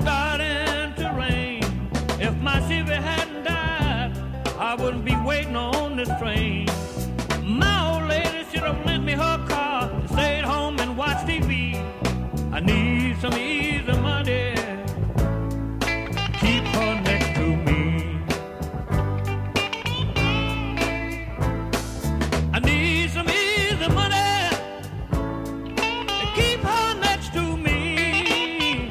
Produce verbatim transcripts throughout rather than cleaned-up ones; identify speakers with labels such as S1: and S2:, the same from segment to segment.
S1: starting to rain. If my Chevy hadn't died, I wouldn't be waiting on this train. My old lady should have lent me her car and stayed home and watched T V. I need some easy money. Keep her next to me. I need some easy money to keep her next to me.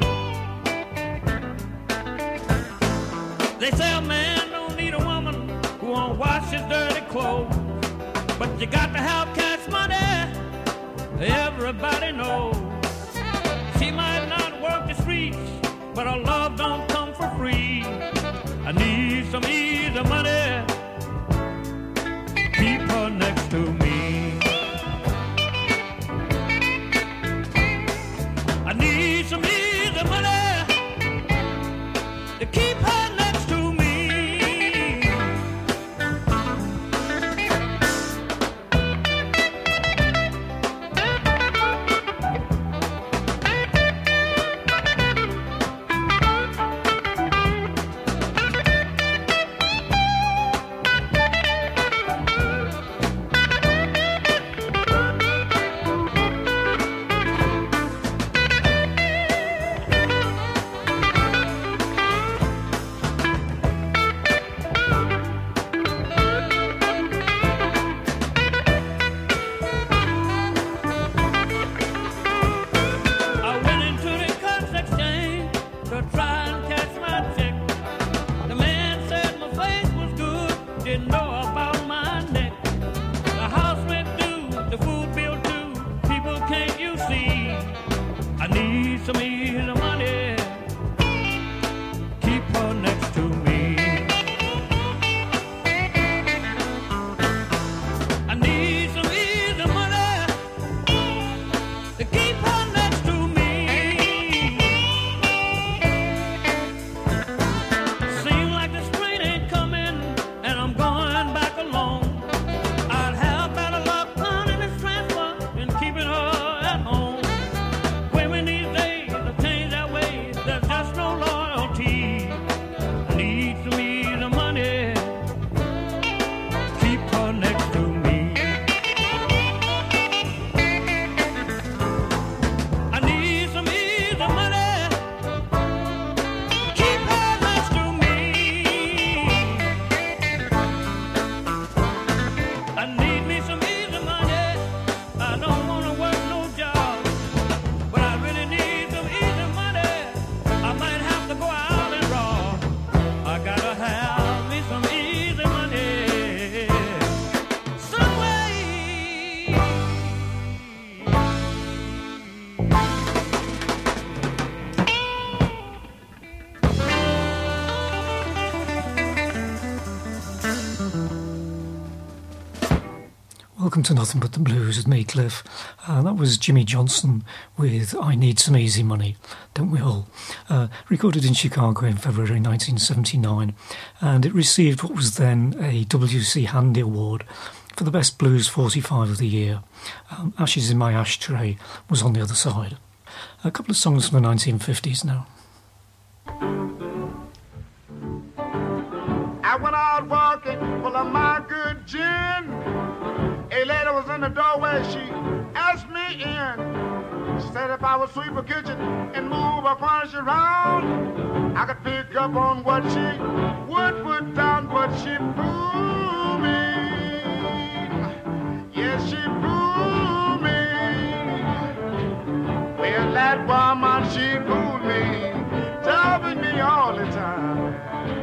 S1: They say a man don't need a woman who won't wash his dirty clothes, but you got to have cash money. Everybody knows. She might not work the streets, but her love don't come for free. I need some easy money. Keep her next to me. I need some easy money to keep her next to me.
S2: Welcome to Nothing But the Blues with me, Cliff. Uh, that was Jimmy Johnson with I Need Some Easy Money, Don't We All? Uh, recorded in Chicago in February nineteen seventy-nine, and it received what was then a W C Handy Award for the Best Blues forty-five of the year. Um, Ashes in My Ashtray was on the other side. A couple of songs from the nineteen fifties now.
S3: I went out walking full of my good gin. A lady was in the doorway, she asked me in. She said if I would sweep her kitchen and move her furniture around, I could pick up on what she would put down, but she fooled me. Yes, she fooled me. Well, that woman, she fooled me, telling me all the time.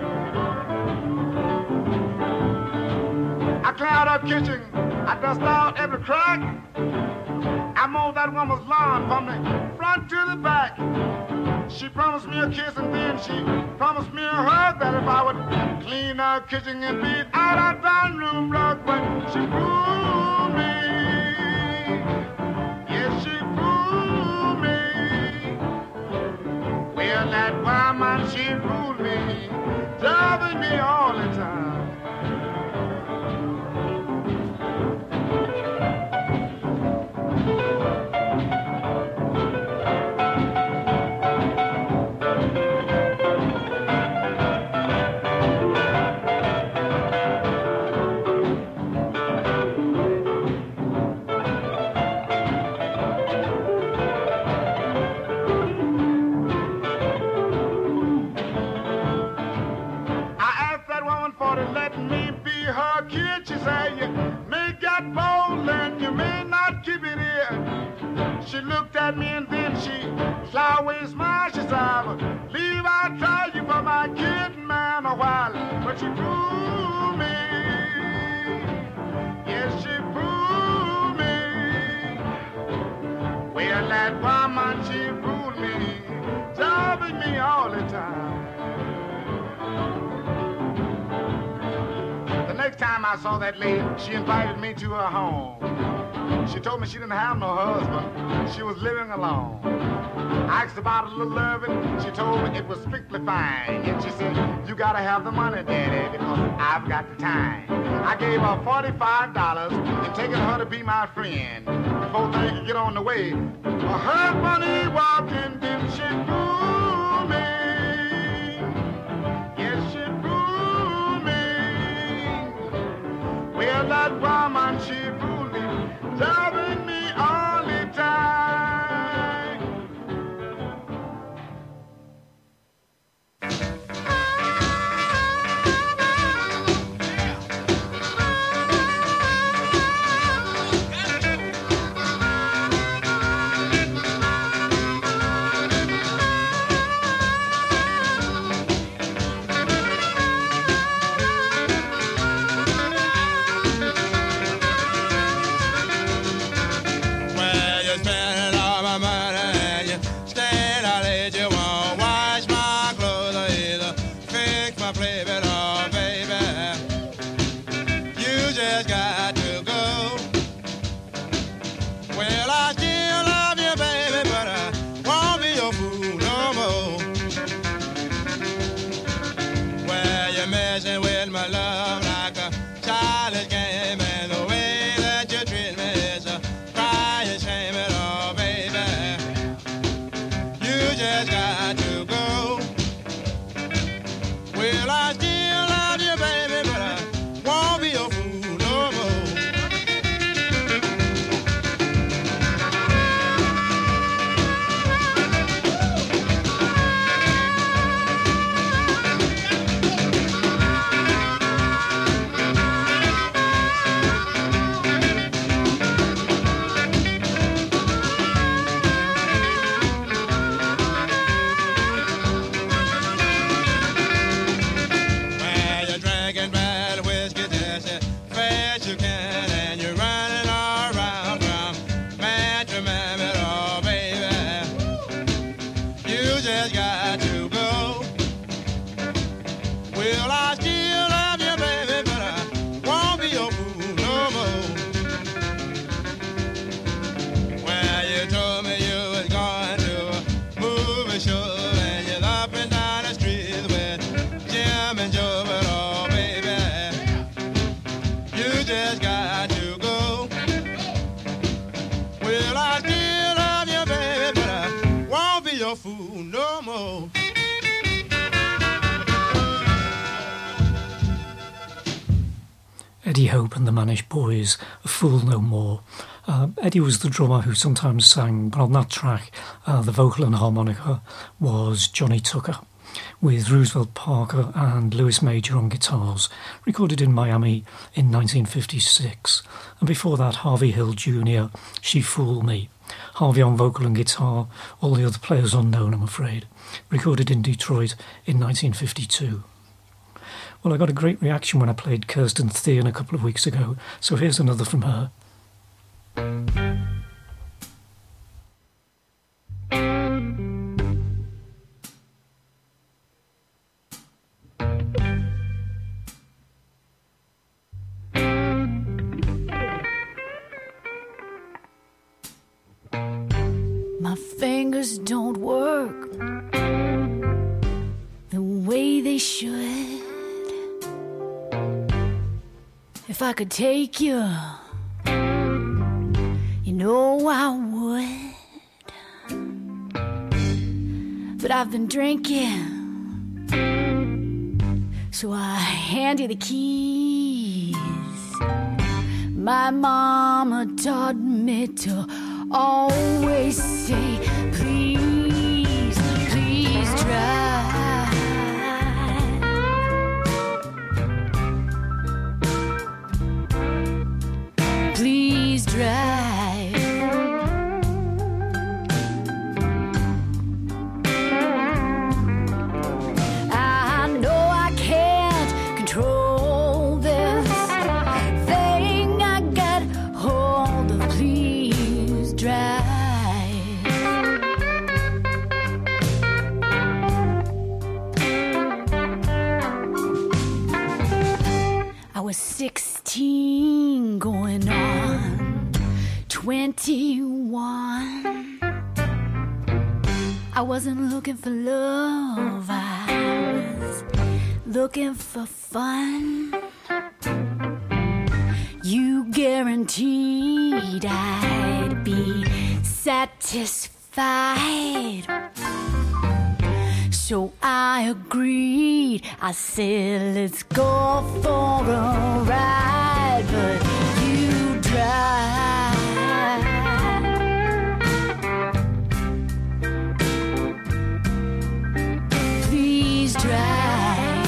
S3: I cleared her kitchen, I dust out every crack. I mowed that woman's lawn from the front to the back. She promised me a kiss and then she promised me a hug, that if I would clean her kitchen and beat out her dining room rug, but she fooled me. Yes, she fooled me. Well, that woman, she fooled me, driving me all the time. she fooled me. Yes, she fooled me. Well, that woman, she fooled me, jobbing me all the time. The next time I saw that lady, she invited me to her home. She told me she didn't have no husband. She was living alone. I asked about a little loving. She told me it was strictly fine. And she said, you gotta have the money, Daddy, because I've got the time. I gave her forty-five dollars and taking her to be my friend before things could get on the way. Well, her money walking, didn't she fool me? Yes, she fooled me. Well, that woman, she fooled me, driving me all the time.
S2: Eddie Hope and the Manish Boys, A Fool No More. Uh, Eddie was the drummer who sometimes sang, but on that track, uh, the vocal and harmonica was Johnny Tucker, with Roosevelt Parker and Louis Major on guitars, recorded in Miami in nineteen fifty-six. And before that, Harvey Hill Junior, She Fooled Me. Harvey on vocal and guitar, all the other players unknown, I'm afraid, recorded in Detroit in nineteen fifty-two. Well, I got a great reaction when I played Kirsten Thien a couple of weeks ago, so here's another from her.
S4: My fingers don't work the way they should. If I could take you, you know I would. But I've been drinking, so I hand you the keys. My mama taught me to always say, please, please drive. Please drive. I know I can't control sixteen, going on twenty-one. I wasn't looking for love, I was looking for fun. You guaranteed I'd be satisfied. So I agreed. I said, let's go for a ride. But you drive. Please drive.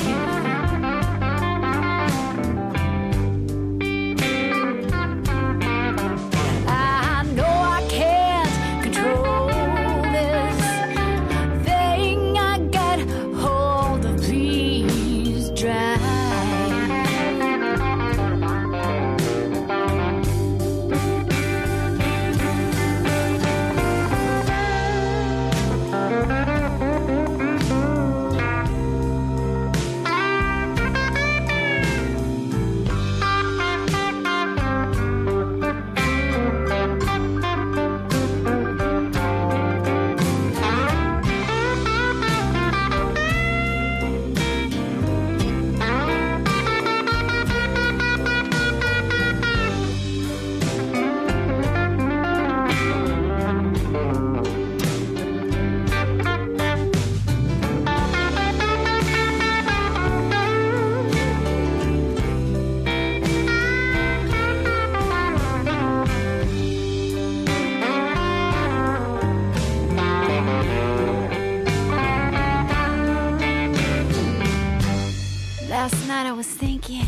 S4: Last night I was thinking,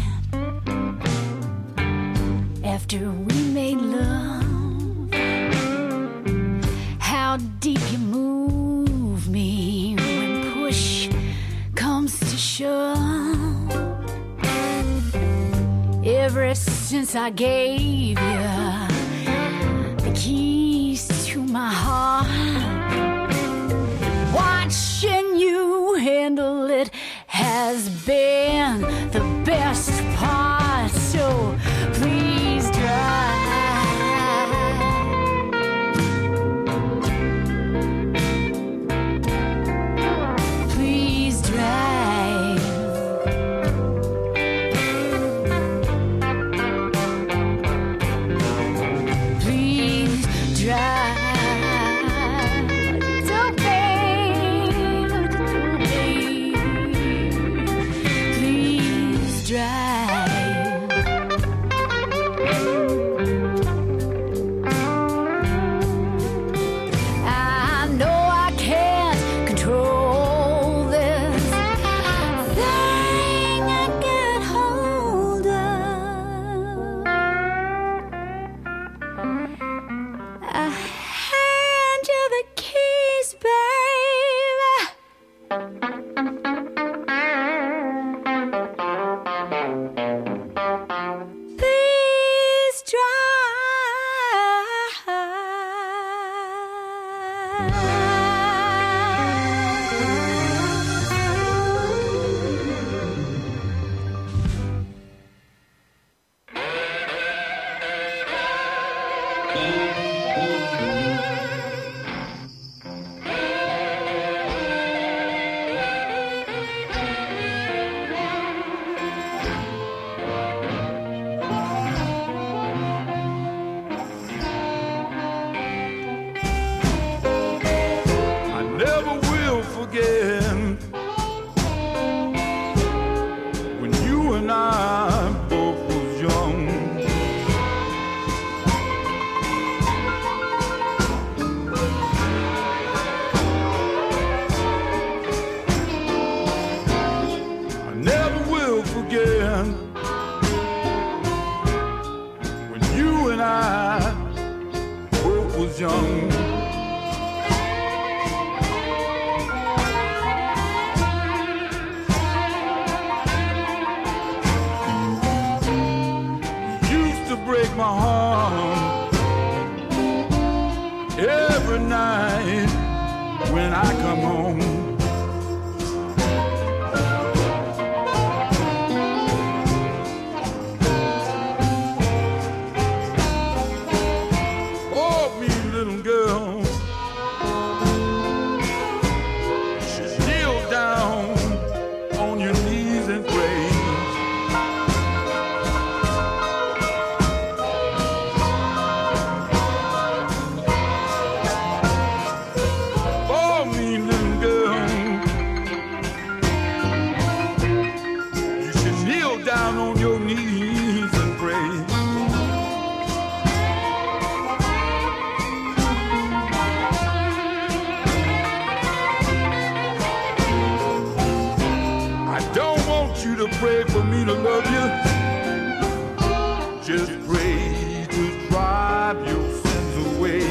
S4: after we made love, how deep you move me when push comes to shove. Ever since I gave you the keys to my heart, watching you handle it has been the best part. So please drive. Please drive. Please drive.
S5: you to pray for me to love you. Just pray to drive your sins away.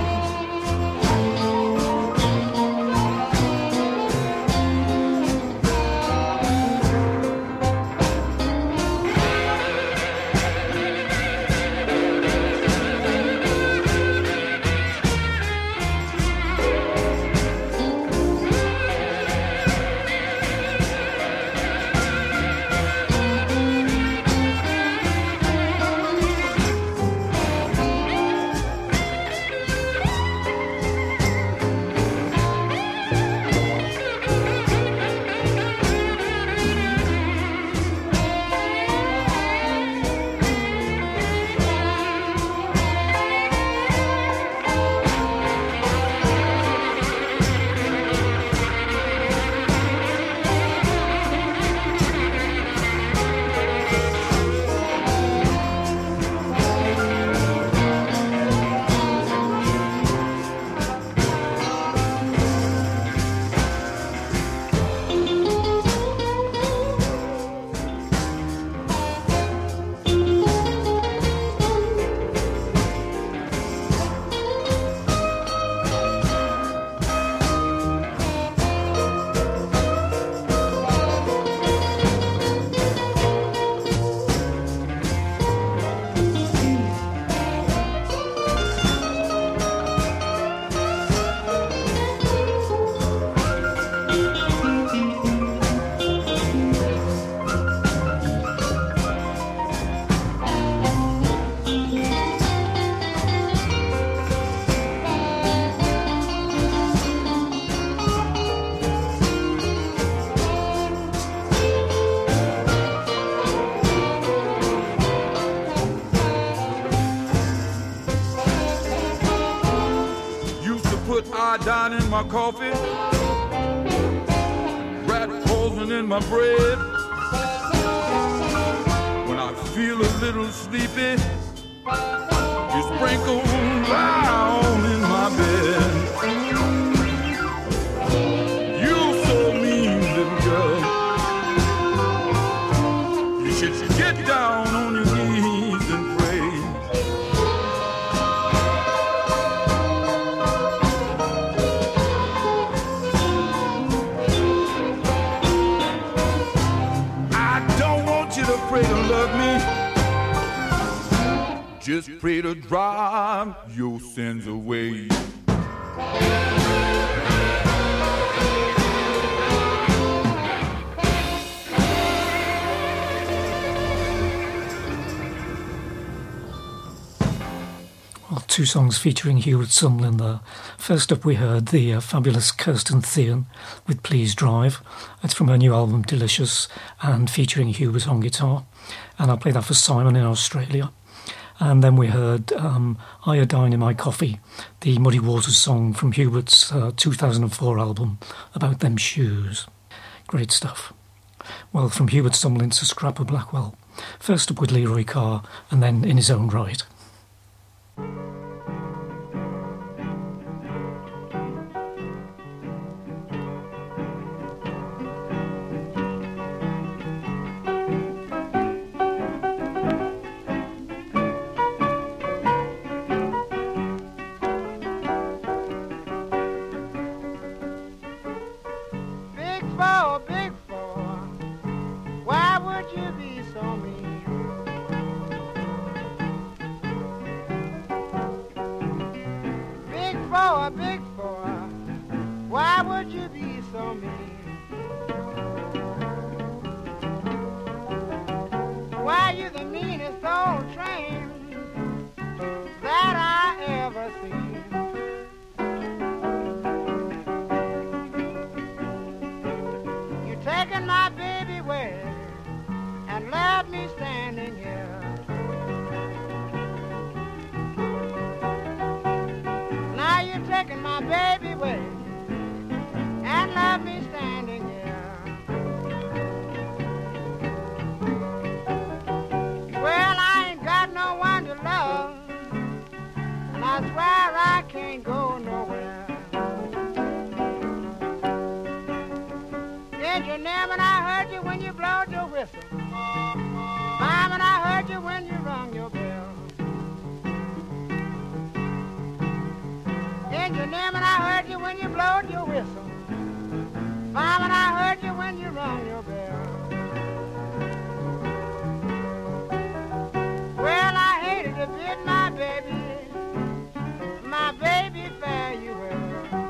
S5: Iodine in my coffee, rat poison in my bread. When I feel a little sleepy, you sprinkle down in my bed. You so mean, little girl. You should get down on your knees and pray. Pray to love me. Just pray to drive your sins away.
S2: Well, two songs featuring Hubert Sumlin there. First up we heard the uh, fabulous Kirsten Thean with Please Drive. That's from her new album Delicious and featuring Hubert on guitar. And I played that for Simon in Australia. And then we heard um, Iodine in My Coffee, the Muddy Waters song from Hubert's uh, two thousand four album About Them Shoes. Great stuff. Well, from Hubert Sumlin to Scrapper Blackwell. First up with Leroy Carr and then In His Own Right.
S3: Engineer, man, I heard you when you blowed your whistle. Fireman, I heard you when you rung your bell. Engineer, man, I heard you when you blowed your whistle. Fireman, I heard you when you rung your bell. Well, I hated to bid my baby, my baby fare you well.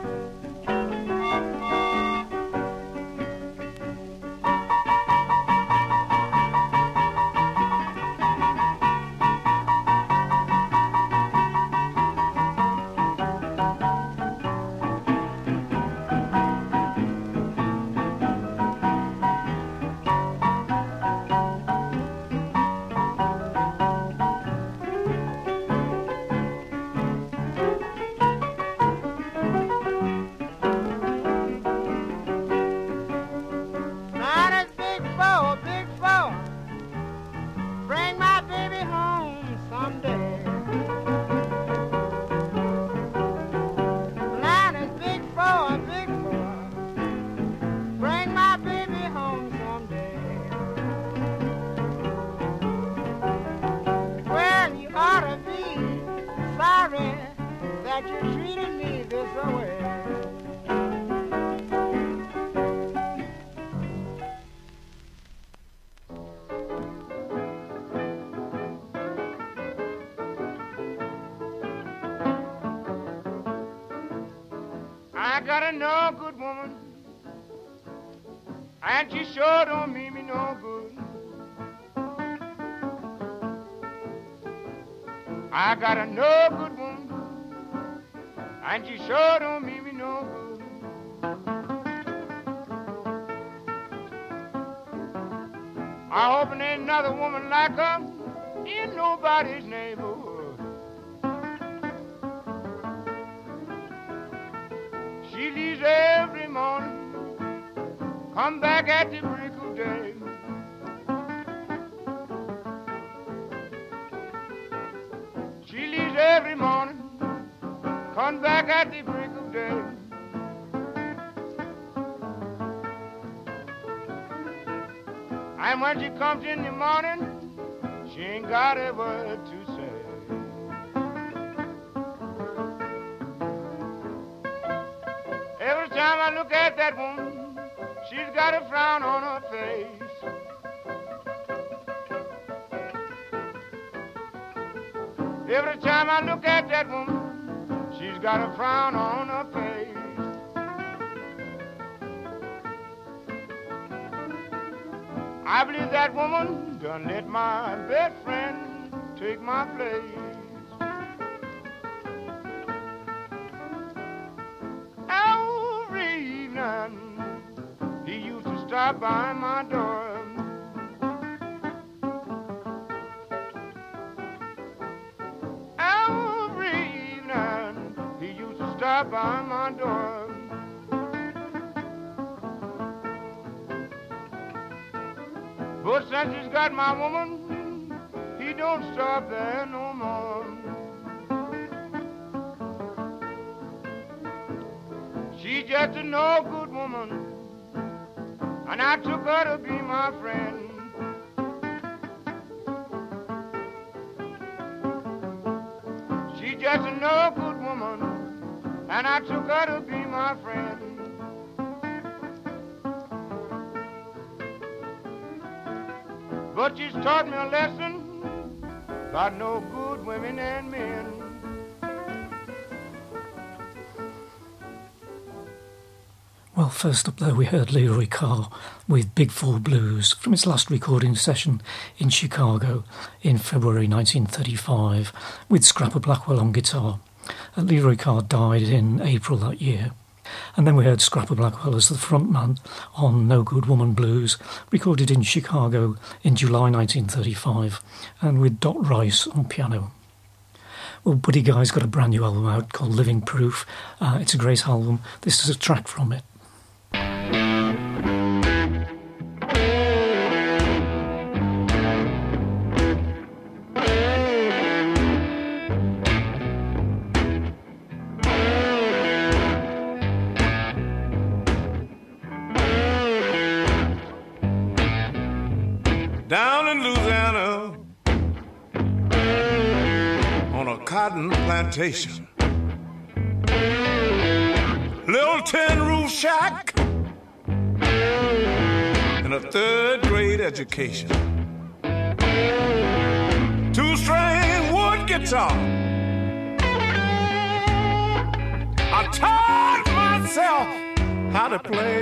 S3: I got a no good woman, and she sure don't mean me no good. I got a no good woman, and she sure don't mean me no good. I hope there ain't another woman like her in nobody's neighborhood. She leaves every morning, come back at the break of day. She leaves every morning, come back at the break of day. And when she comes in the morning, she ain't got a word to say. Every time I look at that woman, she's got a frown on her face. Every time I look at that woman, she's got a frown on her face. I believe that woman done let my best friend take my place. Every evening he used to stop by my door. Every evening he used to stop by my door. But since he's got my woman, he don't stop there no more. She's just a no good woman, and I took her to be my friend. She's just a no good woman, and I took her to be my friend. But she's taught me a lesson about no good women and men.
S2: Well, first up there we heard Leroy Carr with Big Four Blues from his last recording session in Chicago in February nineteen thirty-five with Scrapper Blackwell on guitar. And Leroy Carr died in April that year. And then we heard Scrapper Blackwell as the frontman on No Good Woman Blues, recorded in Chicago in July nineteen thirty-five, and with Dot Rice on piano. Well, Buddy Guy's got a brand new album out called Living Proof. Uh, it's a great album. This is a track from it.
S5: down in Louisiana on a cotton plantation. Little tin roof shack and a third grade education. Two string wood guitar. I taught myself how to play.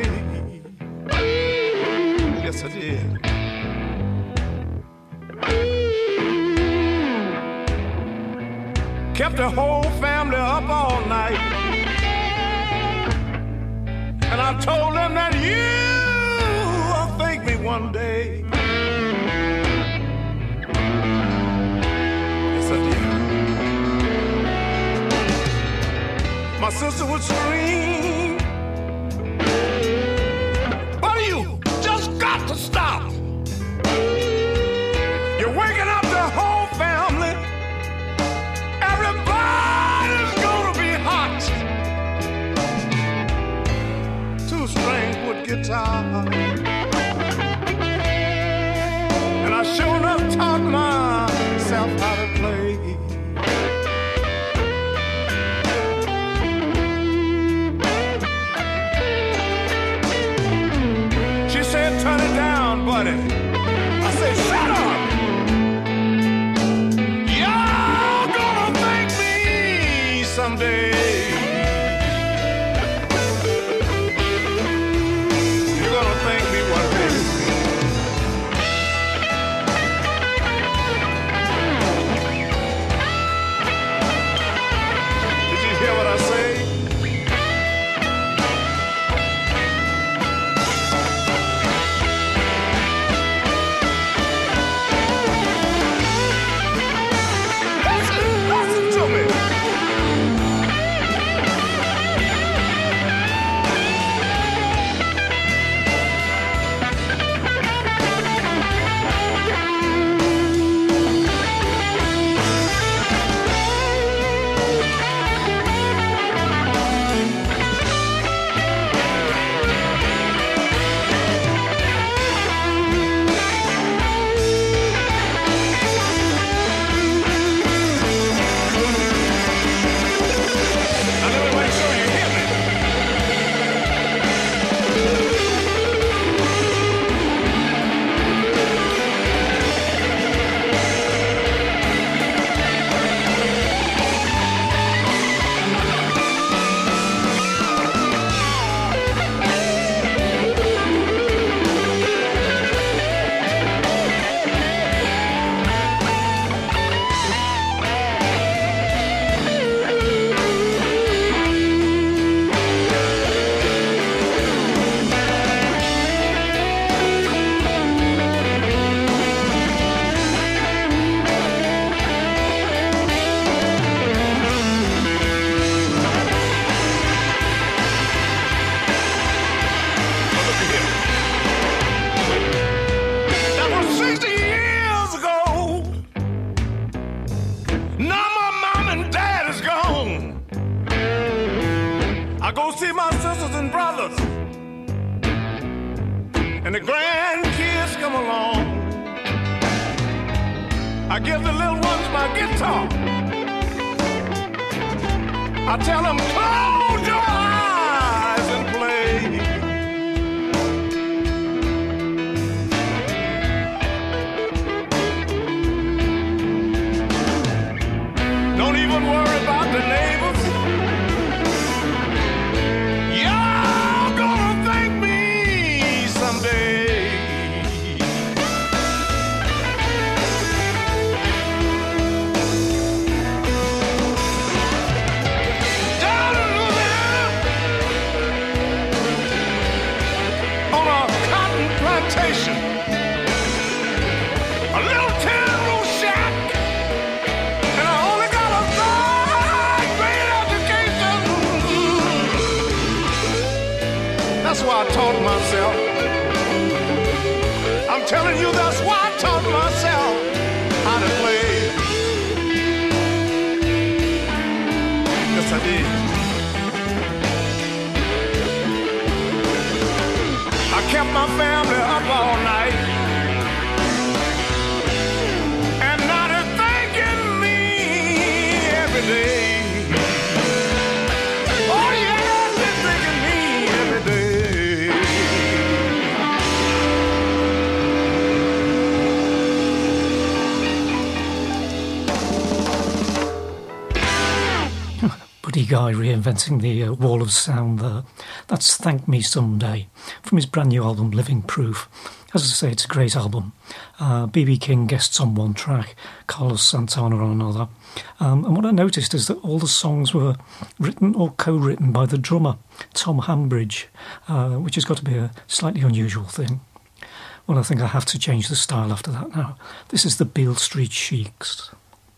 S5: Yes, I did. Kept the whole family up all night. And I told them that you'll thank me one day. Yes, I did. My sister would scream, "But you just got to stop. You're waking up the whole family. Everybody's gonna be hot." Two-string wood guitar, and I sure enough taught myself how to play. She said, "Turn it down, buddy." I said, "Shut up. You're gonna thank me someday." And the grandkids come along. I give the little ones my guitar. I tell them, close your eyes and play. Don't even worry about the neighbors. You're gonna thank me someday. Plantation, a little tin roof shack, and I only got a third grade education. That's why I taught myself. I'm telling you, that's why I taught myself how to play. Yes, I did. I kept my family up all night,
S2: Buddy Guy reinventing the uh, wall of sound there. That's Thank Me Someday from his brand new album Living Proof. As I say, it's a great album. Uh, B B King guests on one track, Carlos Santana on another. Um, and what I noticed is that all the songs were written or co-written by the drummer, Tom Hambridge, uh, which has got to be a slightly unusual thing. Well, I think I have to change the style after that now. This is the Beale Street Sheiks.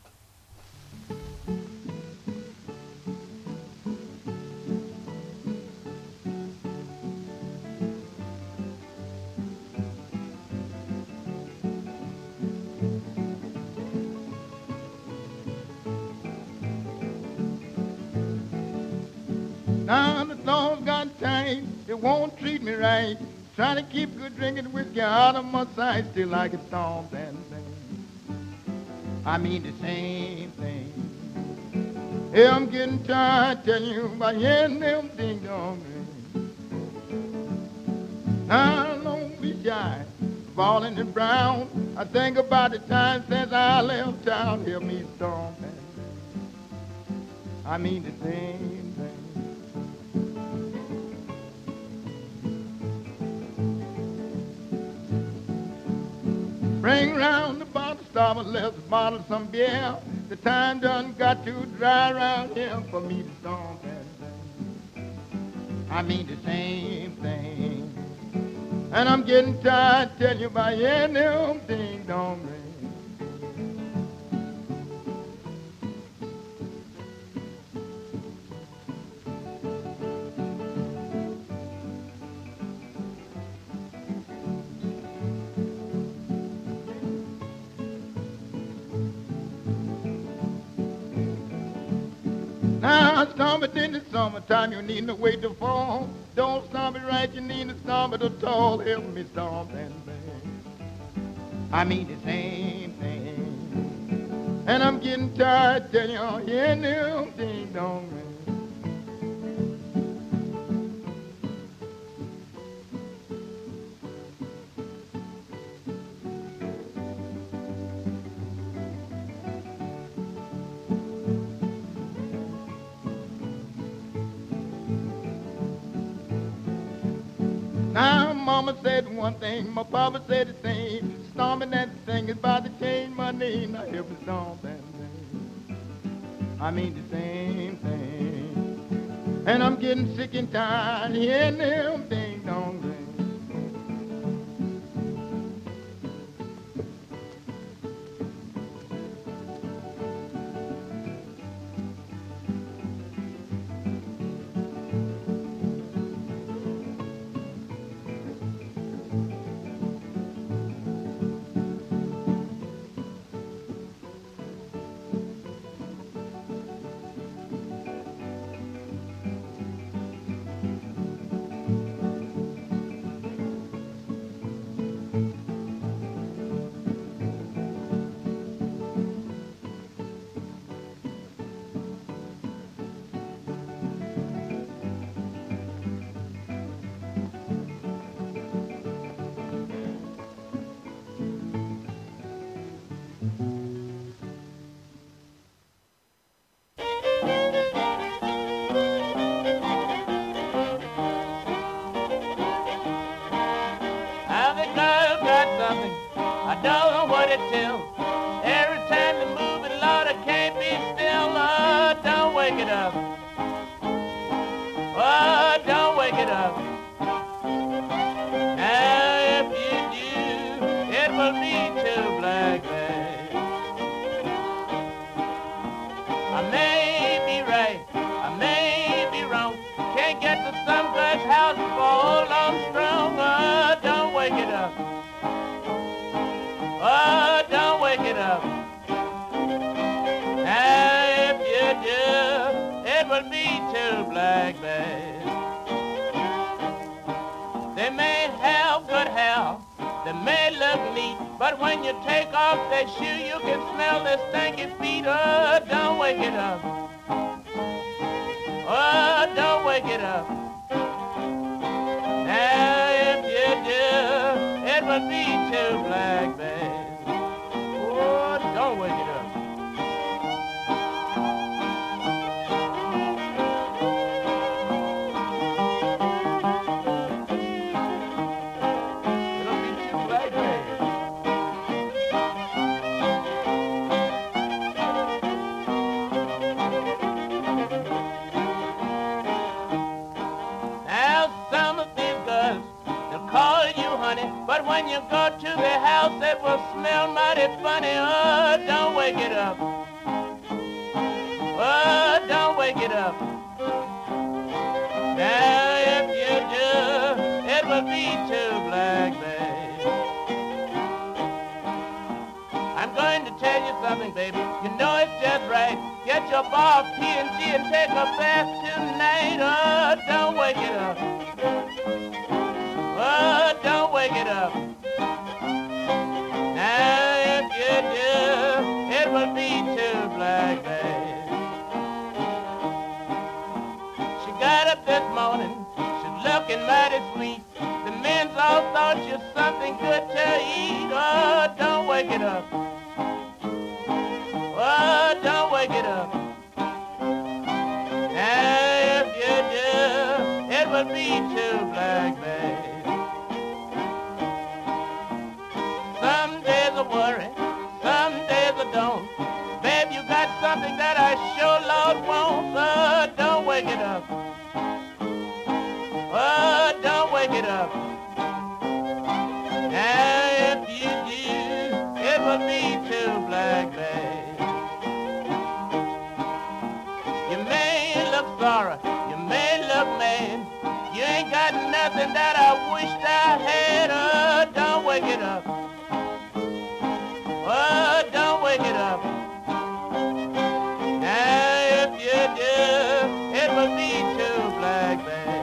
S3: Now the dog's got time, it won't treat me right. Trying to keep good drinking whiskey out of my sight, still I can stomp and sing. I mean the same thing. Hey, I'm getting tired telling you about hearing them ding dong ring. Now don't be shy, falling in brown. I think about the time since I left town, hear me stomp and sing. I mean the same thing. Bring round the bottle, stop and let's bottle some beer. The time done got too dry around here for me to stomp and sing. I mean the same thing. And I'm getting tired telling you about hearing them ding dong ring. Now stomp it in the summertime, you need to wait to fall. Don't stomp it right, you need to stomp it at all. Help me stomp and sing. I mean the same thing. And I'm getting tired telling you, hear them ding dong ring. Now, Mama said one thing, my Papa said the same. Stomping that thing is about to change my name. Now help me stomp and sing. I mean the same thing. And I'm getting sick and tired hearing them ding dong ring.
S6: but when you go to the house, it will smell mighty funny. Oh, don't wake it up. Oh, don't wake it up. Now, if you do, it will be too black, babe. I'm going to tell you something, baby. You know it's just right. Get your bar of P and G and take a bath tonight. Oh, don't wake it up. Oh, don't wake it up. Now, if you do, it will be too black, babe. She got up this morning, she's looking mighty sweet. The men's all thought you something good to eat. Oh, don't wake it up. Oh, don't wake it up. Now, if you do, it will be too black, babe. Some days I worry, some days I don't. Babe, you got something that I sure Lord wants. Oh, don't wake it up. Oh, don't wake it up. Now, if you do, it will be too black, babe. You may look sorry, you may look mad. You ain't got nothing that I wished I had. Oh, don't wake it up. Oh, don't wake it up. Now, if you do, it will be too black, babe.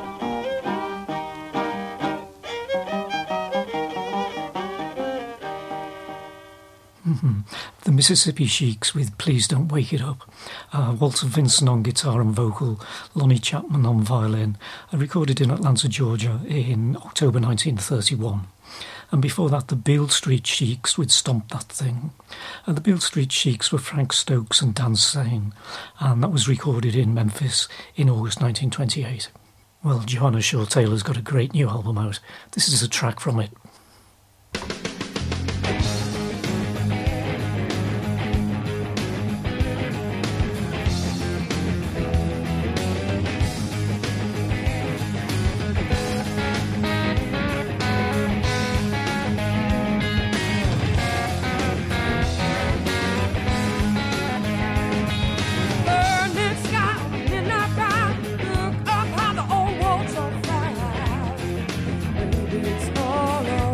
S2: Mm-hmm. The Mississippi Sheiks with Please Don't Wake It Up. Uh, Walter Vinson on guitar and vocal, Lonnie Chapman on violin. Uh, recorded in Atlanta, Georgia in October nineteen thirty-one. And before that, the Beale Street Sheiks with Stomp That Thing. And the Beale Street Sheiks were Frank Stokes and Dan Sane, and that was recorded in Memphis in August nineteen twenty-eight. Well, Johanna Shaw Taylor's got a great new album out. This is a track from it.
S7: It's all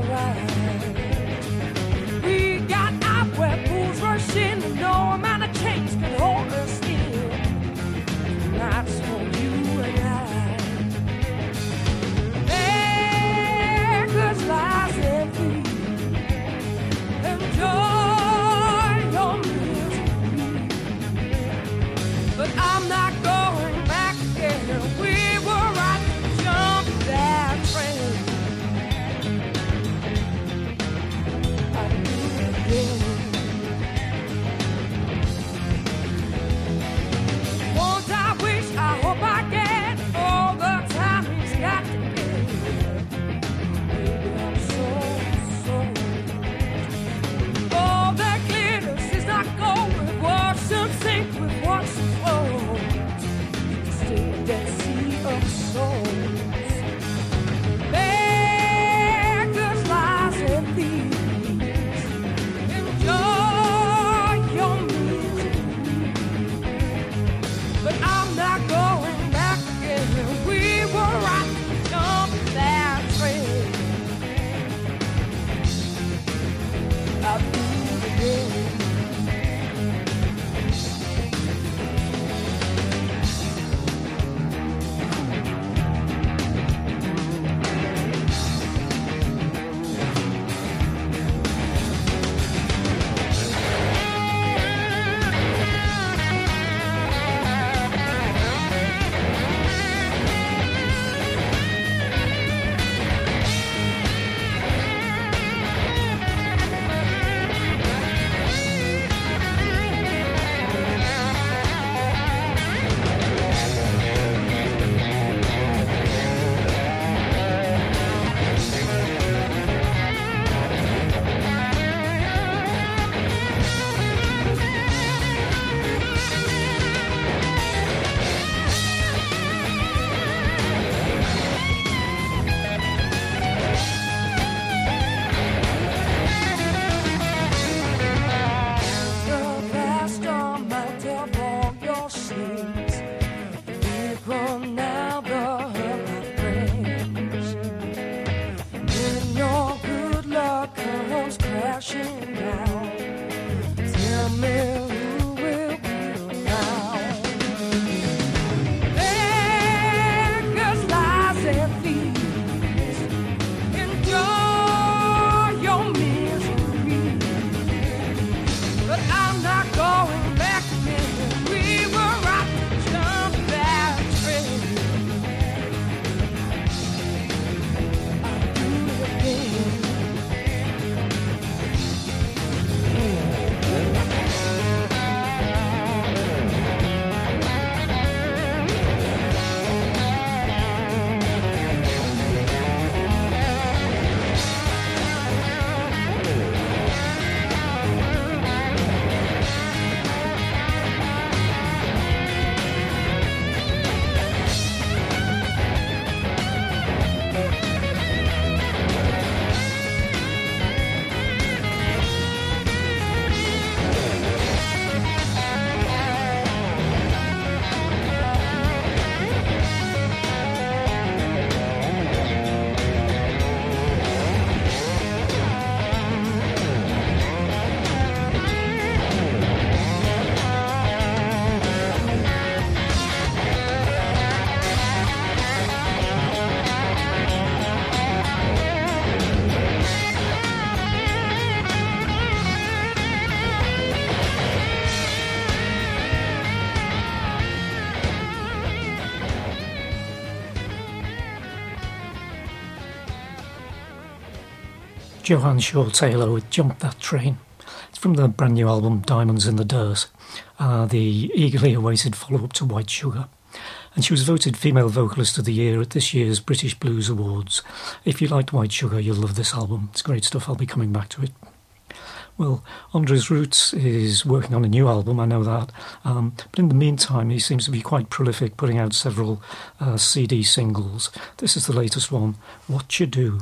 S2: Johann Shaw Taylor with Jump That Train. It's from the brand new album Diamonds in the Dirt, uh, the eagerly awaited follow-up to White Sugar. And she was voted Female Vocalist of the Year at this year's British Blues Awards. If you liked White Sugar, you'll love this album. It's great stuff. I'll be coming back to it. Well, Andres Roots is working on a new album, I know that. Um, but in the meantime, he seems to be quite prolific, putting out several uh, C D singles. This is the latest one, What You Do.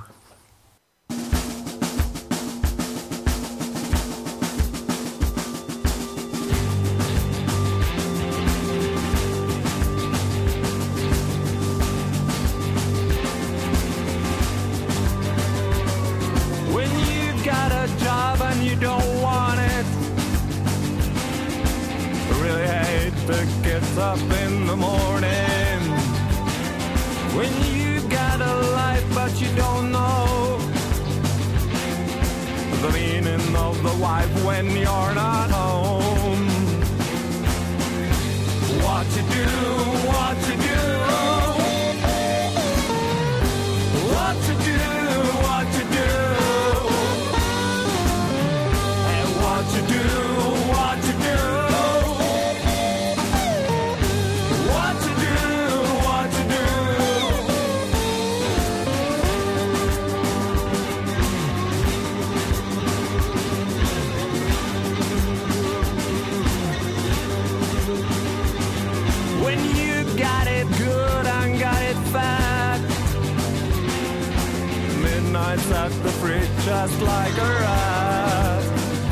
S5: Up in the morning when you got a life but you don't know the meaning of the wife when you're not home. What you do, what you do, what you do, what you do, and what you do, what you do. Midnight's at the fridge just like a rat.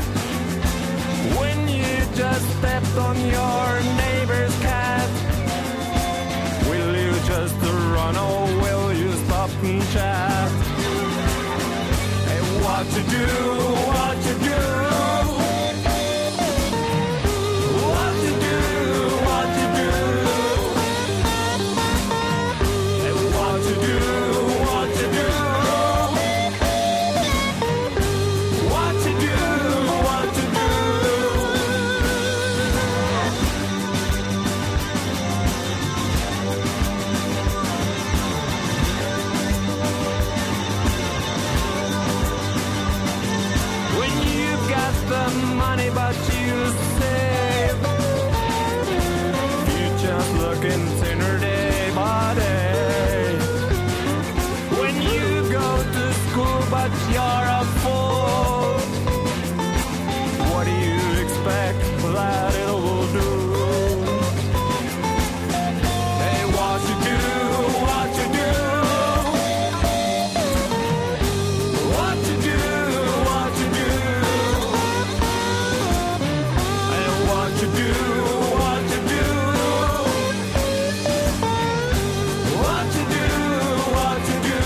S5: When you just stepped on your neighbor's cat, will you just run or will you stop and chat? Hey, what you do, what you do, what you do, what you do, hey, what you do, what you do. But you save, future's looking thinner day by day. When you go to school but you're a fool, what do you expect that it will do? Hey, what you do, what you do, what you do, what you do. What you do, what you do, what you do, what you do.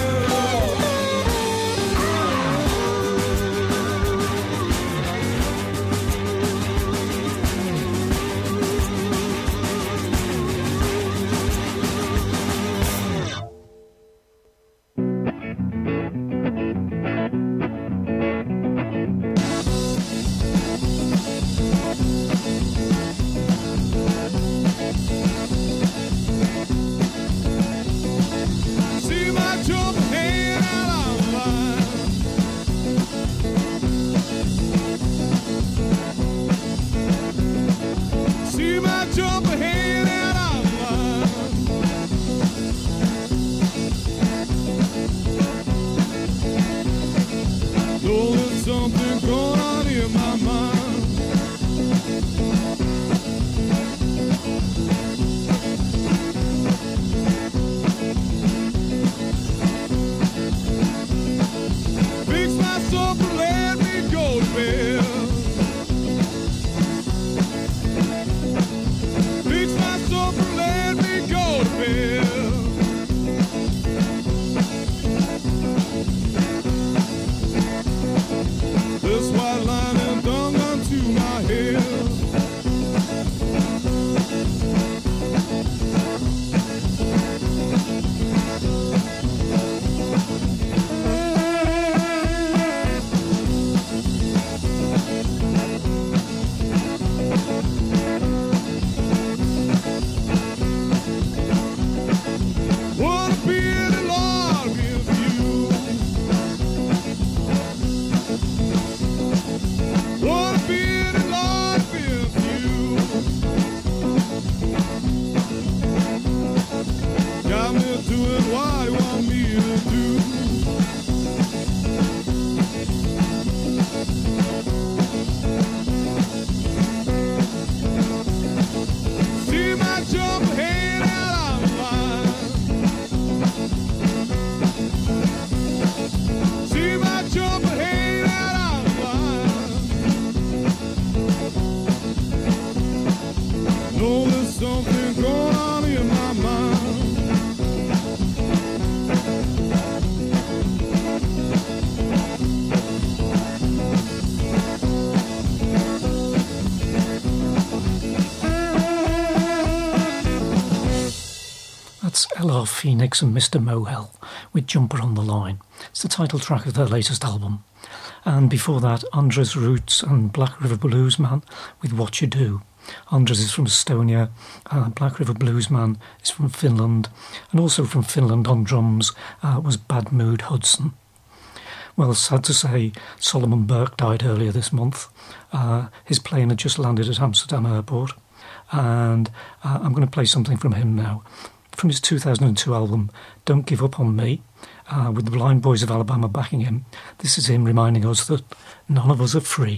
S2: Lar Phoenix and Mister Mohel with Jumper on the Line. It's the title track of their latest album. And before that, Andres Roots and Black River Blues Man with What You Do. Andres is from Estonia, uh, Black River Blues Man is from Finland, and also from Finland on drums uh, was Bad Mood Hudson. Well, sad to say, Solomon Burke died earlier this month. Uh, his plane had just landed at Amsterdam Airport, and uh, I'm going to play something from him now. From his two thousand two album, Don't Give Up On Me, uh, with the Blind Boys of Alabama backing him. This is him reminding us that none of us are free.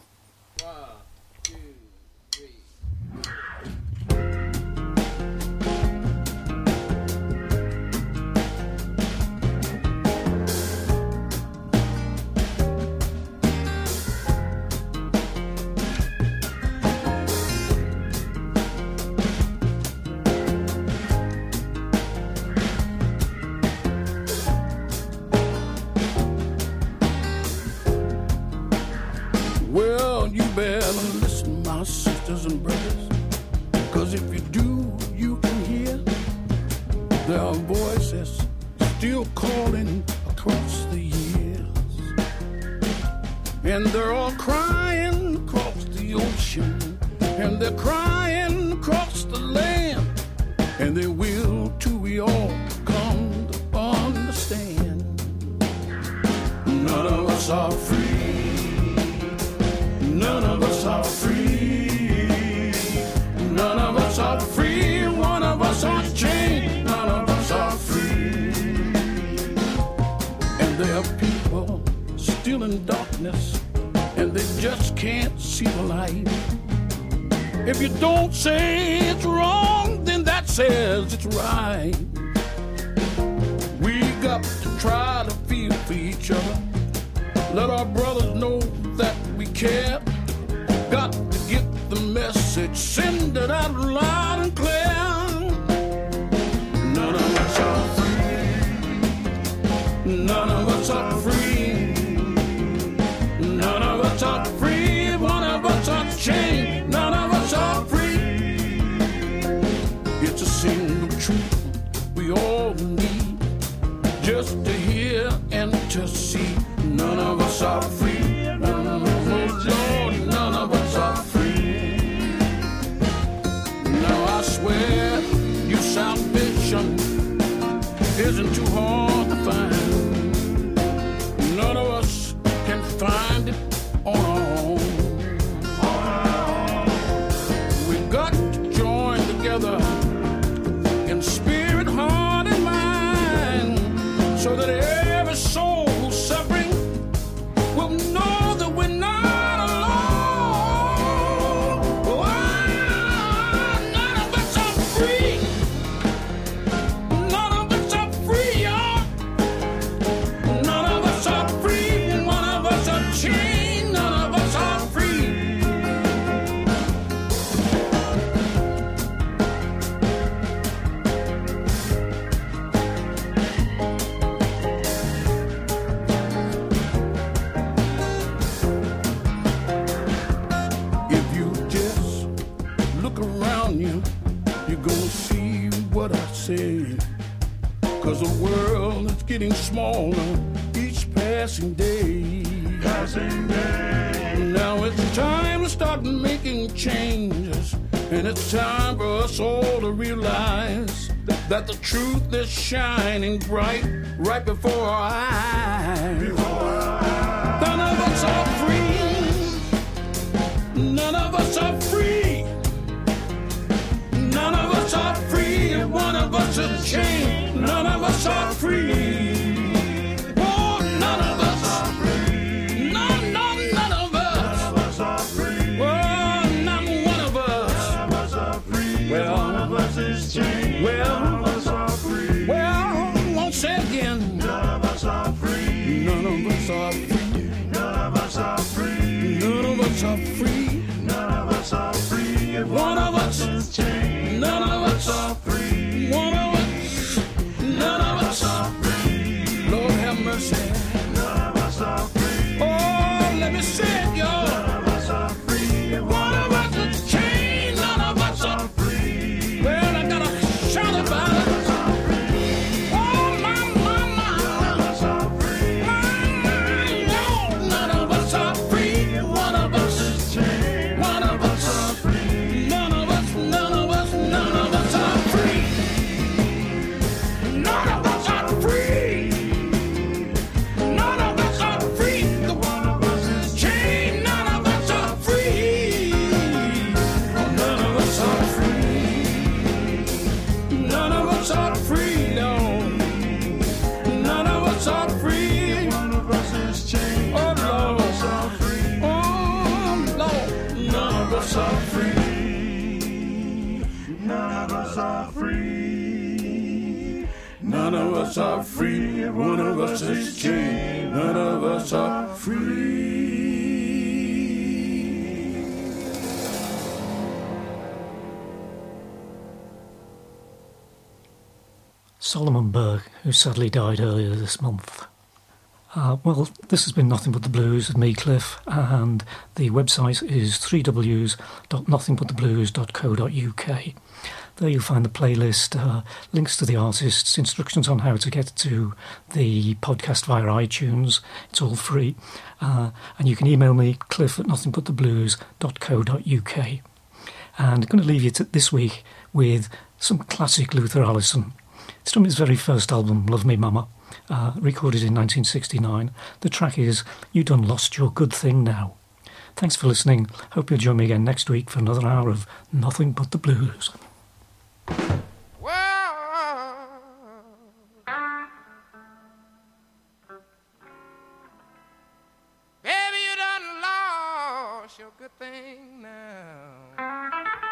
S7: That the truth is shining bright right before our eyes. Before our eyes. None of us are free. None of us are free. None of us are free. One of us is chained. None of us are free. Oh, none of us are free. None, none, none of us. None of us are free. Oh, not one of us. None of us are free. Well, one of us is chained. Well. Say again. None of us are free. None of us are free. None of us are free. None of us are free. None of us are free. If one of us is chained, none of us are free. One of us, none of us are free. Lord have mercy. None of us are free. Oh, let me say it, y'all. None of us are free. If one of us is chained, none of us are free. Well, I gotta shout about it. None of us are free. One of us is chained. None of us are free.
S2: Solomon Burke, who sadly died earlier this month. Uh, well, this has been Nothing But The Blues with me, Cliff, and the website is w w w dot nothing but the blues dot co dot u k. There you'll find the playlist, uh, links to the artists, instructions on how to get to the podcast via iTunes. It's all free. Uh, and you can email me, cliff at nothing but the blues dot co dot u k. And I'm going to leave you to this week with some classic Luther Allison. It's from his very first album, Love Me Mama, uh, recorded in nineteen sixty-nine. The track is You Done Lost Your Good Thing Now. Thanks for listening. Hope you'll join me again next week for another hour of Nothing But The Blues.
S6: Well, baby, you done lost your good thing now.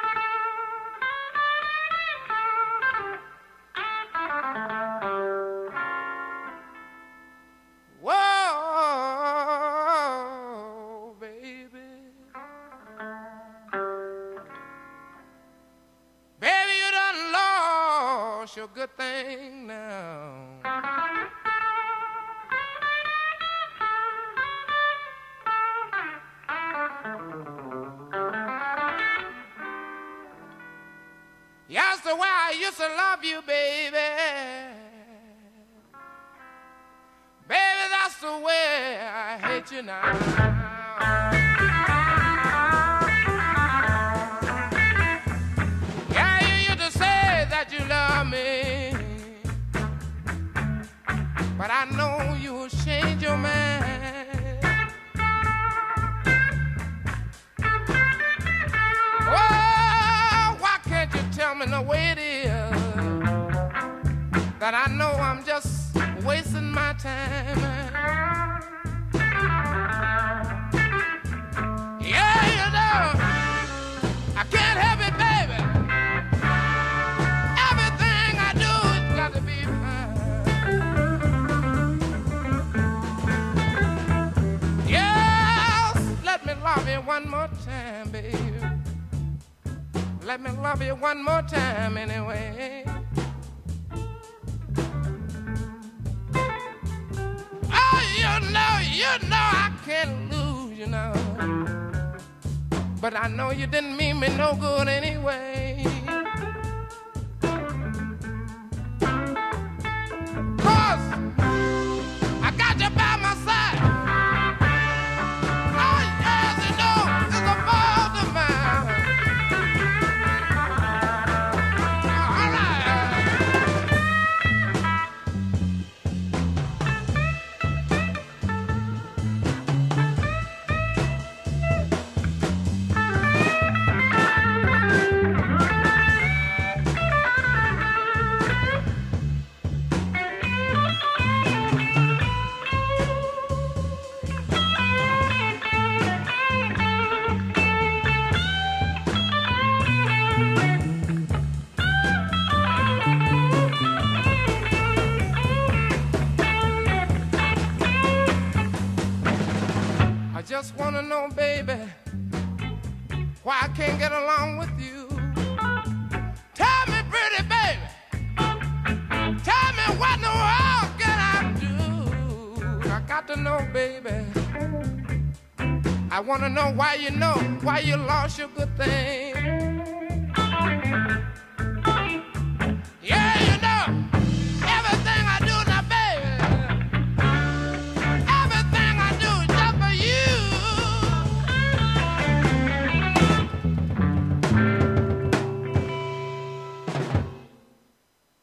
S6: Whoa, baby. Baby, you done lost your good thing now. That's the way I used to love you, baby. Baby, that's the way I hate you now. Yeah, you used to say that you love me, but I know you'll change your mind. Oh, why can't you tell me the way it is, that I know I'm just wasting my time? Yeah, you know, I can't help it, baby. Everything I do has got to be fine. Yes, let me love you one more time, baby. Let me love you one more time anyway. You know, you know I can't lose, you know. But I know you didn't mean me no good anyway. Cause I got you by my side. Oh, yes, you know, it's a fault of mine. All right. I just wanna know, baby, why I can't get along with you. Tell me, pretty baby, tell me what in the world can I do? I got to know, baby. I wanna know why you know, why you lost your good thing.